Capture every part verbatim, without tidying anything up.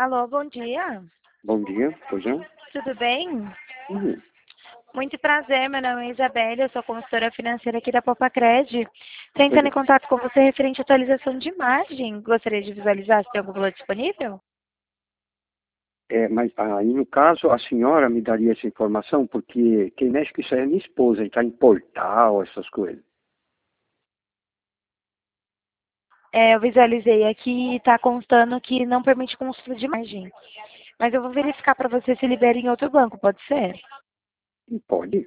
Alô, bom dia. Bom dia, pois não? Tudo bem? Uhum. Muito prazer, meu nome é Isabelle, eu sou consultora financeira aqui da Popacred. Estou Pois entrando em é. contato com você referente à atualização de margem. Gostaria de visualizar se tem algum valor disponível? É, mas aí, no caso, a senhora me daria essa informação, porque quem mexe com isso aí é minha esposa, está em portal, essas coisas. É, eu visualizei aqui e está constando que não permite consulta de margem. Mas eu vou verificar para você se libera em outro banco, pode ser? E pode.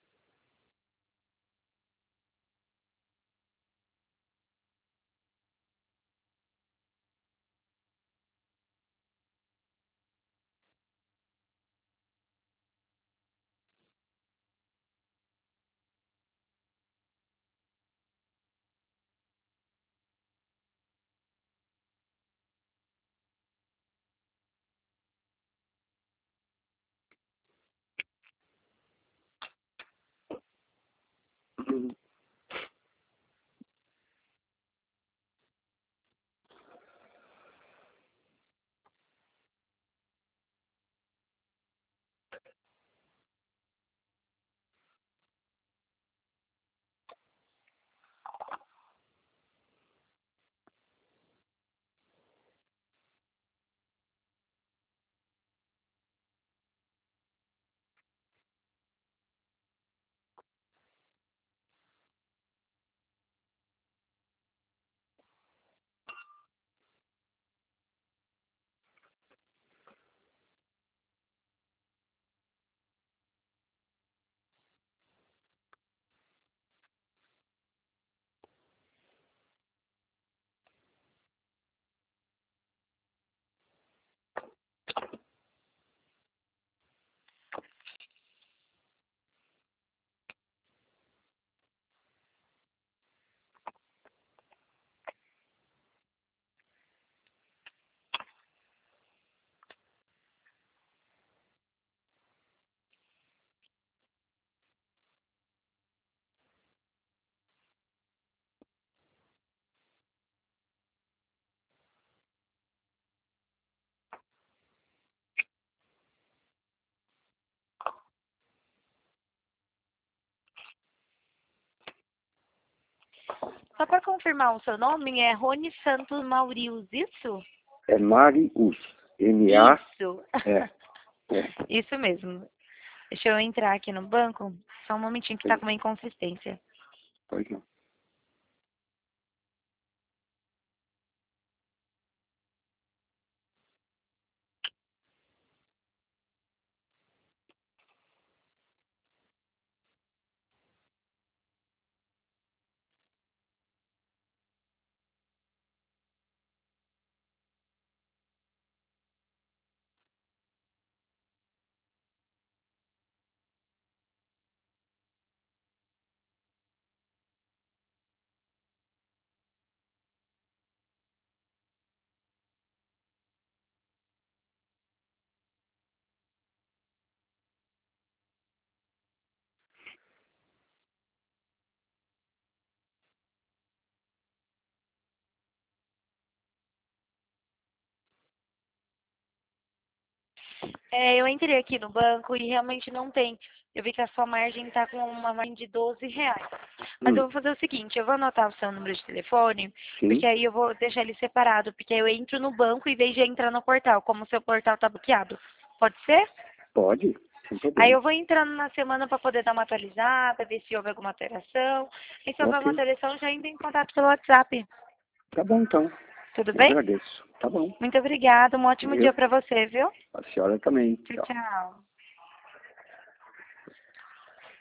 Uhum. Só para confirmar o seu nome, é Rony Santos Maurius, isso? É Marius. M A. Isso. É. É. Isso mesmo. Deixa eu entrar aqui no banco. Só um momentinho que está com uma inconsistência. Pois não. É, eu entrei aqui no banco e realmente não tem. Eu vi que a sua margem está com uma margem de doze reais. Mas eu Hum. vou fazer o seguinte, eu vou anotar o seu número de telefone, Sim, porque aí eu vou deixar ele separado, porque aí eu entro no banco em vez de entrar no portal, como o seu portal está bloqueado. Pode ser? pode, sem Aí problema. eu vou entrando na semana para poder dar uma atualizada, ver se houve alguma alteração. E se houver uma Ok. alteração, já entra em contato pelo WhatsApp. Tá bom, então. Tudo Eu bem? agradeço. Tá bom. Muito obrigada. Um ótimo dia Eu, para você, viu? a senhora também. Tchau, Tchau. tchau.